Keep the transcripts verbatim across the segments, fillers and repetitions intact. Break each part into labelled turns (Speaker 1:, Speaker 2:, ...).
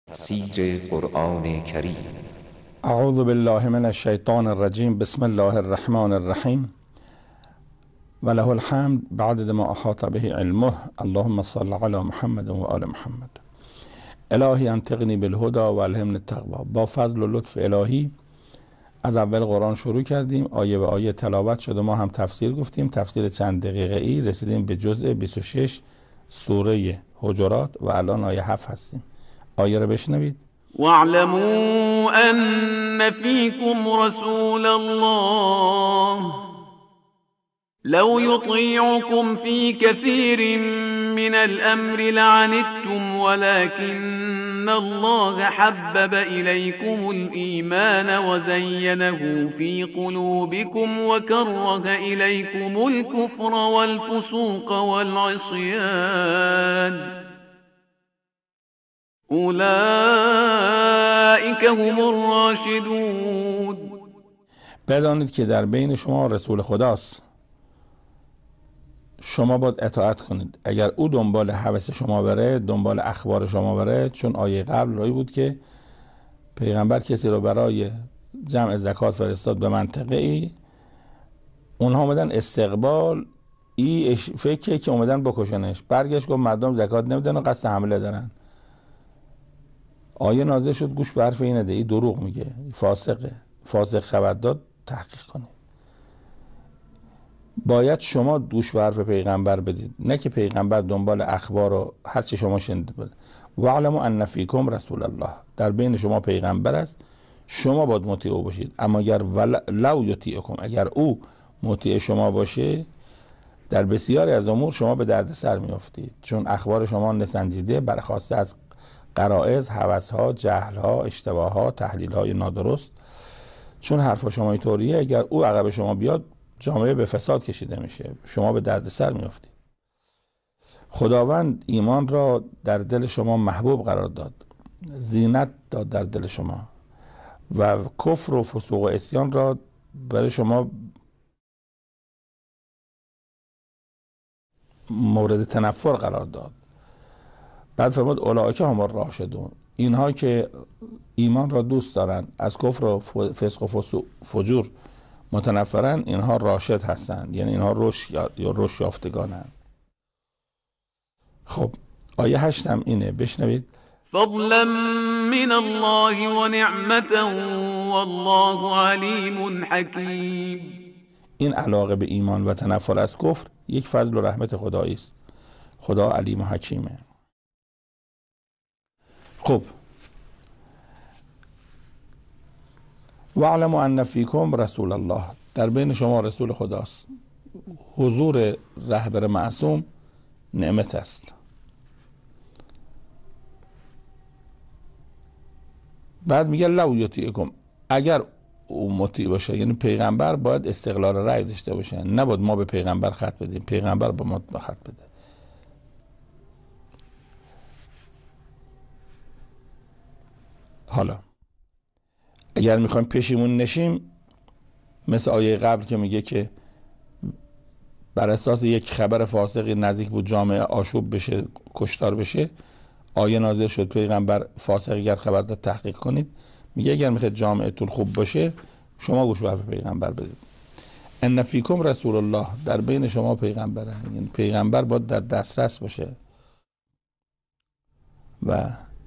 Speaker 1: تفسیر قرآن کریم.
Speaker 2: اعوذ بالله من الشیطان الرجیم. بسم الله الرحمن الرحیم. وله الحمد بعدد ما احاط به علمه. اللهم صل علی محمد و آل محمد. الهی انطقنی بالهدى و الهمنی التقوی. با فضل و لطف الهی از اول قرآن شروع کردیم، آیه به آیه تلاوت شد و ما هم تفسیر گفتیم. تفسیر چند دقیقه ای رسیدیم به جزء بیست و شش سوره حجرات و الان آیه هفت هستیم. آیه رو بشنوید.
Speaker 3: واعلموا أن فيكم رسول الله لو يطيعكم في كثير من الأمر لعنتم ولكن الله حبب إليكم الإيمان وزينه في قلوبكم وكره إليكم الكفر والفسوق والعصيان اولئک هم الراشدون.
Speaker 2: بدانید که در بین شما رسول خداست، شما باید اطاعت کنید. اگر او دنبال هوس شما بره، دنبال اخبار شما بره، چون آیه قبل رایی بود که پیغمبر کسی رو برای جمع زکات فرستاد به منطقه ای، اونها اومدن استقبال ای فکر که اومدن بکشنش، برگشت گفت مردم زکات نمیدن و قصد حمله دارن. آیه نازل شد گوش به حرف اینه، ده ای دروغ میگه، فاسقه، فاسق خبر داد، تحقیق کنید. باید شما گوش به حرف پیغمبر بدید، نه که پیغمبر دنبال اخبار و هر چی شما شنیدید بده. واعلموا ان فیکم رسول الله، در بین شما پیغمبر است، شما باید مطیع او باشید. اما اگر لو یطیعکم، اگر او مطیع شما باشه، در بسیاری از امور شما به درد سر میافتید، چون اخبار شما نسنجیده، برخواسته از غرائز، هوس‌ها، جهل‌ها، اشتباهات، تحلیل‌های نادرست. چون حرف شما اینطوریه، اگر او عقب شما بیاد، جامعه به فساد کشیده میشه، شما به درد سر میافتید. خداوند ایمان را در دل شما محبوب قرار داد، زینت داد در دل شما و کفر و فسوق و عصیان را برای شما مورد تنفر قرار داد. بعد فرمود اولئک هم الراشدون، اینها که ایمان را دوست دارند، از کفر و فسق و فجور متنفرن، اینها راشد هستند، یعنی اینها رشد یا رشد یافتگانند. خب آیه هشت هم اینه، بشنوید.
Speaker 3: فضلا من الله و نعمتا والله علیم حکیم.
Speaker 2: این علاقه به ایمان و تنفر از کفر یک فضل و رحمت خدایی است. خدا علیم و حکیمه. خب واعلموا ان فیکم رسول الله، در بین شما رسول خداست. حضور رهبر معصوم نعمت است. بعد میگه لو یطیعکم، اگر او مطیع باشه، یعنی پیغمبر باید استقلال رأی داشته باشه، نباید ما به پیغمبر خط بدیم، پیغمبر با ما خط بده. حالا اگر میخوایم پشیمون نشیم، مثل آیه قبل که میگه که بر اساس یک خبر فاسقی نزدیک بود جامعه آشوب بشه، کشتار بشه، آیه نازل شد پیغمبر فاسق اگر خبر داد تحقیق کنید. میگه اگر میخواید جامعهتون خوب باشه، شما گوش به حرف پیغمبر بدید. ان فیکم رسول الله، در بین شما پیغمبره، یعنی پیغمبر باید در دسترس باشه و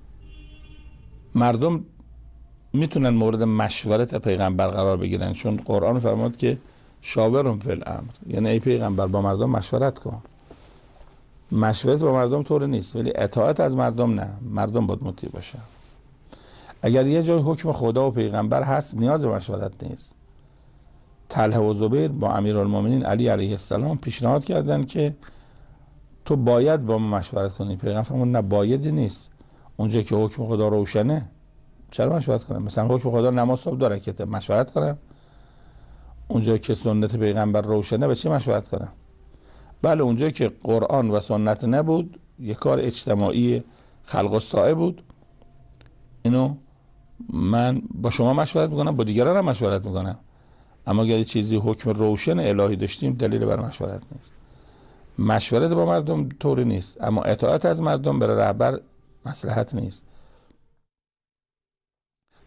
Speaker 2: مردم میتونن مورد مشورت پیغمبر قرار بگیرن، چون قرآن فرمود که شاورهم فی الامر، یعنی ای پیغمبر با مردم مشورت کن. مشورت با مردم طور نیست، ولی اطاعت از مردم نه، مردم باید مطیع باشه. اگر یه جای حکم خدا و پیغمبر هست، نیاز به مشورت نیست. طلحه و زبیر با امیرالمومنین علی علیه السلام پیشنهاد کردن که تو باید با ما مشورت کنی. پیغمبر فرمود نه، بایدی نیست، اونجا که حکم خدا روشنه چرا مشورت کنم؟ مثلا حکم خدا نماز صبح داره که مشورت کنم؟ اونجا که سنت پیغمبر روشنه به چی مشورت کنم؟ بله، اونجا که قرآن و سنت نبود، یک کار اجتماعی خلق الساعه بود، اینو من با شما مشورت میکنم، با دیگران هم مشورت میکنم. اما اگر چیزی حکم روشن الهی داشتیم، دلیل بر مشورت نیست. مشورت با مردم طوری نیست، اما اطاعت از مردم برای رهبر مصلحت نیست.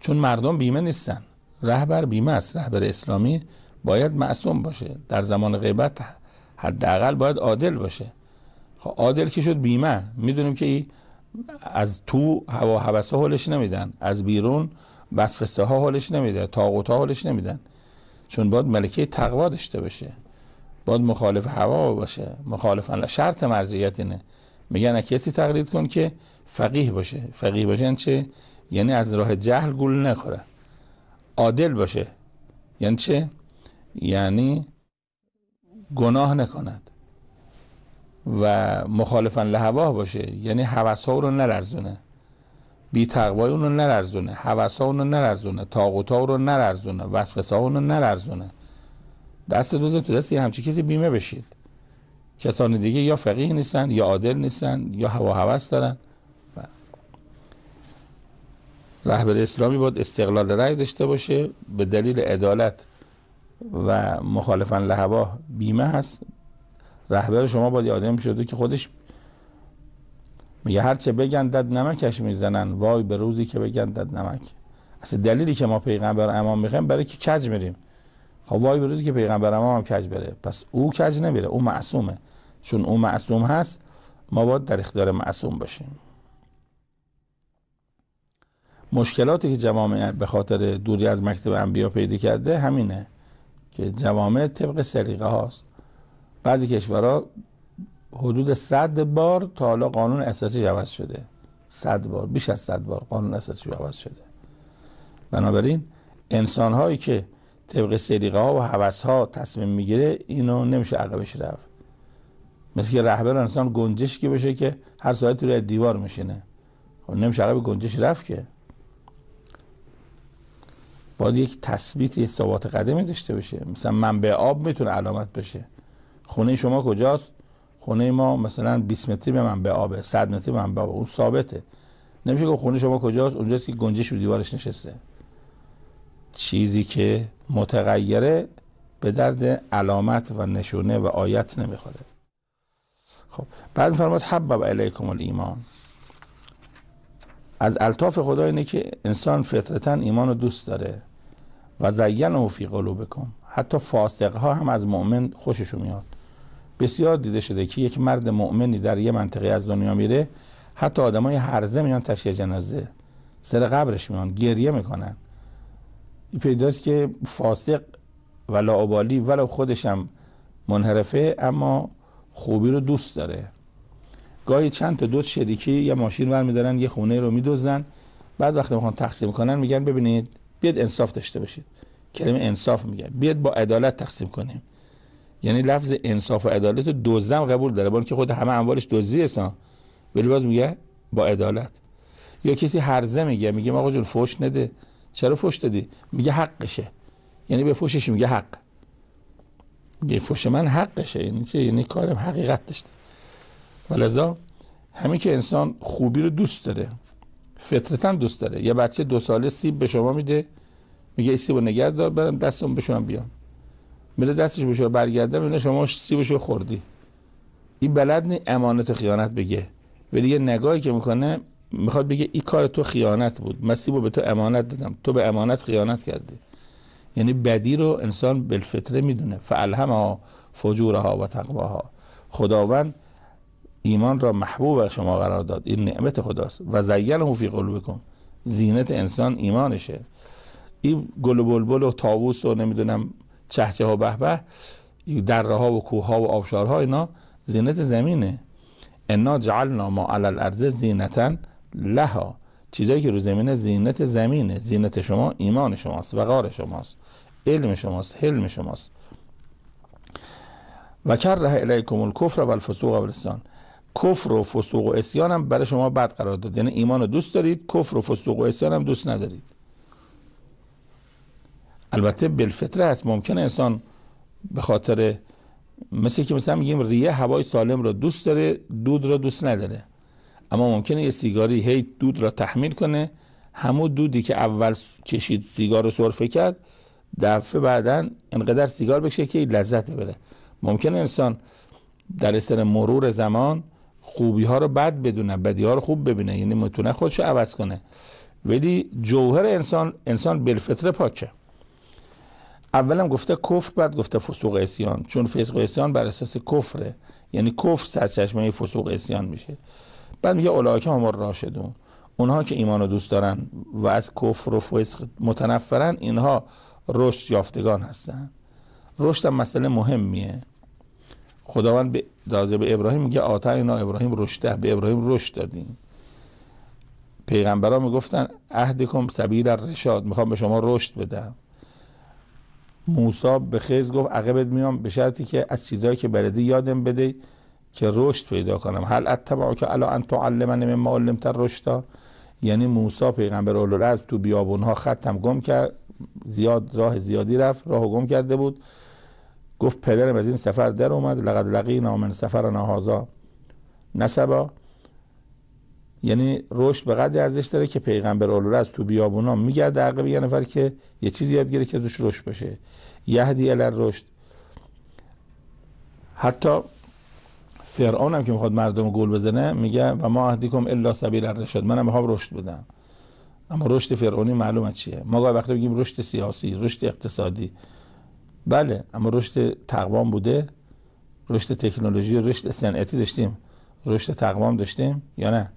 Speaker 2: چون مردم بیمه نیستن. رهبر بیمه است. رهبر اسلامی باید معصوم باشه. در زمان غیبت حداقل باید عادل باشه. خب عادل که شد بیمه. میدونیم که از تو هوا هوسا حالش نمیدن، از بیرون وسوسه ها حالش نمیدن، طاغوت ها حالش نمیدن. چون باید ملکه تقوا داشته باشه، باید مخالف هوا باشه. مخالف شرط مرجعیت اینه. میگن کسی تقلید کن که فقیه باشه. فقیه باشه یعنی چه؟ یعنی از راه جهل گول نخوره. عادل باشه یعنی چه؟ یعنی گناه نکند. و مخالفاً لهوا باشه یعنی هوس ها رو نلرزونه، بی تقوای اون رو نلرزونه، هوس ها اون رو نلرزونه، طاغوت ها رو نلرزونه، وسوسه ها اون رو نلرزونه. دست دوز تو دست یه همچی کسی بیمه بشید. کسان دیگه یا فقیه نیستن، یا عادل نیستن، یا هوا هوس دارن. رهبر اسلامی باید استقلال رأی داشته باشه. به دلیل عدالت و مخالفاً لهوا بیمه هست. رهبر شما باید آدم شده که خودش میگه هرچه بگن دد نمکش میزنن، وای به روزی که بگن دد نمک. اصلا دلیلی که ما پیغمبر امام میخوایم برای که کج میریم. خب وای به روزی که پیغمبر امام هم کج بره. پس او کج نمیره، او معصومه. چون او معصوم هست ما باید در اختیار معصوم باشیم. مشکلاتی که جوامع به خاطر دوری از مکتب انبیا پیدا کرده همینه که جوامع طبق سلیقه هاست. بعضی کشورها حدود صد بار تا حالا قانون اساسی عوض شده. صد بار، بیش از صد بار قانون اساسی عوض شده. بنابراین انسان هایی که طبق سلیقه ها و هوس ها تصمیم میگیره اینو نمیشه عقبش رفت. مثل که رهبر انسان گنجشکی بشه که هر ساعت روی دیوار میشینه. خب نمیشه عقب گنجش رفت که. باید یک تثبیت، یک ثبات قدمی داشته باشه. مثلا منبع آب میتونه علامت بشه. خونه شما کجاست؟ خونه ما مثلا بیست متری به منبع آبه، صد متری به منبع آبه، اون ثابته. نمیشه که خونه شما کجاست؟ اونجاست که گنجش رو دیوارش نشسته. چیزی که متغیره به درد علامت و نشونه و آیت نمیخوره. خب بعد فرمود حبب الیکم الایمان. از الطاف خدا اینه که انسان فطرتاً ایمان رو دوست داره. و زینه فی قلوبکم. حتی فاسق ها هم از مؤمن خوششون میاد. بسیار دیده شده که یک مرد مؤمنی در یه منطقه از دنیا میره، حتی آدمای هرزه میان تشییع جنازه، سر قبرش میان، گریه میکنن. این پیداست که فاسق و لاابالی ولو خودش هم منحرفه اما خوبی رو دوست داره. گاهی چند تا دوست شریکی یه ماشین ور میدارن، یه خونه رو میدوزن، بعد وقتی میخوان تقسیم کنن میگن ببینید بیاد انصاف داشته باشید. کلمه انصاف میگه بیاد با عدالت تقسیم کنیم. یعنی لفظ انصاف و عدالت رو دوزم قبول داره، با اینکه خود همه اموالش دزدی هستن، ولی باز میگه با عدالت. یا کسی هرزه میگه، میگه آقا جون فحش نده. چرا فحش دادی؟ میگه حقشه. یعنی به فحشش میگه حق. میگه فحش من حقشه. یعنی چه؟ یعنی کارم حقیقت داشته. ولذا همین که انسان خوبی رو دوست داره، فطرتاً دوست داره. یه بچه دو ساله سیب به شما میده، میگه این سیبو نگه دار برم دستم بشونم بیام. میره دستش بشه برگرده میبینه شما سیبشو خوردی. این بلد نی امانت و خیانت بگه، ولی یه نگاهی که میکنه میخواد بگه این کار تو خیانت بود، من سیبو به تو امانت دادم، تو به امانت خیانت کردی. یعنی بدی رو انسان بالفطره میدونه. فالهمها فجورها و تقواها. خداوند ایمان را محبوب شما قرار داد. این نعمت خداست. و زینه فی قلوبکم. زینت انسان ایمانشه. این گل و بلبل و طاووس و نمیدونم چهچه ها به به، دره ها و کوه ها و آبشارها، اینا زینت زمینه. انا جعلنا ما علی الارض زینتا لها. چیزایی که رو زمینه زینت زمینه. زینت شما ایمان شماست، وقار شماست، علم شماست، حلم شماست. و کره الیکم الکفر و الفسوق و العصیان. کفر و فسوق و عصیان هم برای شما بد قرار داد. یعنی ایمان رو دوست دارید، کفر و فسوق و عصیان هم دوست ندارید. البته بالفطره هست. ممکنه انسان به خاطر مثل که مثلا میگیم ریه هوای سالم رو دوست داره، دود رو دوست نداره. اما ممکنه یه سیگاری هی دود را تحمیل کنه، همون دودی که اول کشید سیگار رو سرفه کرد، دفعه بعدن انقدر سیگار بکشه که لذت ببره. ممکنه انسان در اثر مرور زمان خوبی ها رو بد بدونه، بدی ها رو خوب ببینه، یعنی میتونه خودشو عوض کنه. ولی جوهر انسان انسان بالفطره پاکه. اولا گفته کفر، بعد گفته فسوق و عصیان، چون فسق و عصیان بر اساس کفره، یعنی کفر سرچشمه فسوق و عصیان میشه. بعد میگه اولئک هم الراشدون، اونها که ایمان رو دوست دارن و از کفر و فسق متنفرن، اینها رشد یافتگان هستن. رشد هم مسئله مهمیه. خداوند به راجع به ابراهیم میگه آتینا ابراهیم رشده، به ابراهیم رشد دادیم. پیغمبران میگفتن اهدکم سبیل الرشاد، میخوام به شما رشد بدم. موسی به خضر گفت عقبت میام به شرطی که از چیزایی که بلدی یادم بده که رشد پیدا کنم. هل اتبعک علی ان تعلمنی مما علمت الرشد، یعنی موسی پیغمبر اولوالعزم تو بیابونها خطم گم کرد، زیاد راه زیادی رفت، راهو گم کرده بود. گفت پدرم از این سفر در اومد، لقد لقینا من سفرنا هذا نسبا، یعنی رشد به قدری ارزش داره که پیغمبر اولوالعزم تو بیابونا میگرده عقب یه نفر که یه چیزی یاد گیره که توش رشد بشه. یهدی الی الرشد. حتی فرعون هم که میخواد مردم گول بزنه میگه و ما اهدیکم الا سبیل الرشاد، منم میخوام رشد بدم. اما رشد فرعونی معلومه چیه. ما گاهی وقتا بگیم رشد سیاسی، رشد اقتصادی، بله، اما رشد تقوام بوده؟ رشد تکنولوژی، رشد صنعتی داشتیم، رشد تقوام داشتیم یا نه؟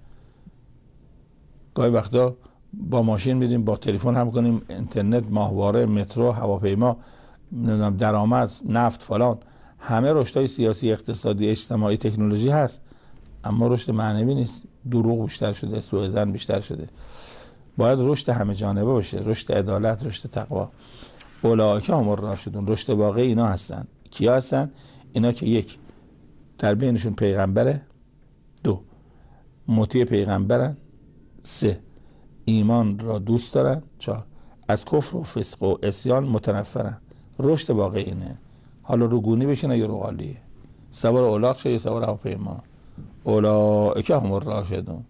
Speaker 2: گاهی وقتا با ماشین میریم، با تلفن هم کنیم، اینترنت، ماهواره، مترو، هواپیما، نمیدونم درآمد، نفت، فلان، همه رشدهای سیاسی، اقتصادی، اجتماعی، تکنولوژی هست، اما رشد معنوی نیست. دروغ بیشتر شده، سوء ظن بیشتر شده. باید رشد همه جانبه باشه، رشد عدالت، رشد تقوا. اولئک هم الراشدون، رشد واقعی اینا هستن. کیا هستن؟ اینا که یک، در بینشون پیغمبره، دو، مطیع پیغمبرن، سه، ایمان را دوست دارن، چهار، از کفر و فسق و عصیان متنفرن. رشد واقعی اینه. حالا رو گونی بشینه یا رو قالیه، سوار اولاق شه یا سوار هواپیما. اولئک هم الراشدون.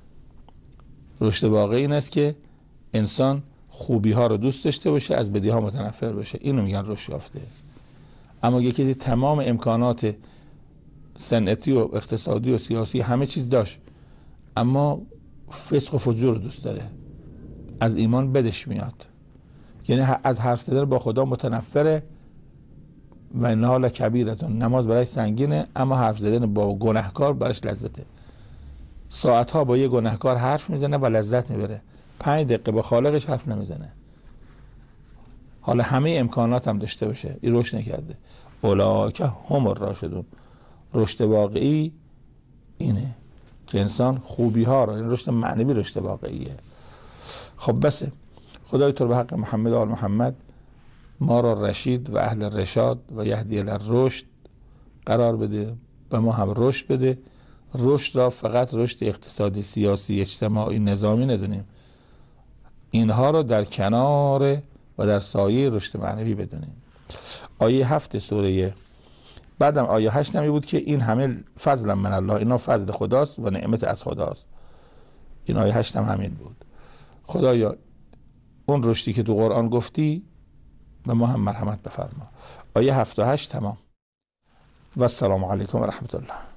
Speaker 2: رشد واقعی این است که انسان خوبی ها رو دوست داشته باشه، از بدی ها متنفر بشه. اینو میگن رشد یافته. اما یکی تمام امکانات صنعتی و اقتصادی و سیاسی همه چیز داشت، اما فسق و فجور رو دوست داره، از ایمان بدش میاد، یعنی از حرف زدن با خدا متنفره. و انها لکبیرتون، نماز برای سنگینه، اما حرف زدن با گناهکار برایش لذته. ساعتها با یه گناهکار حرف میزنه و لذت میبره، پنج دقیقه با خالقش حرف نمیزنه. حالا همه امکانات هم داشته باشه، این رشد نکرده. اولئک هم الراشدون. رشد واقعی اینه که انسان خوبی ها رو، این رشد معنوی رشد واقعیه. خب بسه، خدای تو به حق محمد و آل محمد ما را رشید و اهل رشاد و یهدی الی الرشد قرار بده و ما هم رشد بده. رشد را فقط رشد اقتصادی، سیاسی، اجتماعی، نظامی ندونیم، اینها را در کنار و در سایه رشد معنوی بدونیم. آیه هفت سوره بعدم آیه هشت نمی بود که این همه فضل من الله، اینا فضل خداست و نعمت از خداست. این آیه هشت هم همین بود. خدایا اون رشدی که تو قرآن گفتی به ما هم مرحمت بفرما. آیه هفت و هشت تمام. و السلام علیکم و رحمت الله.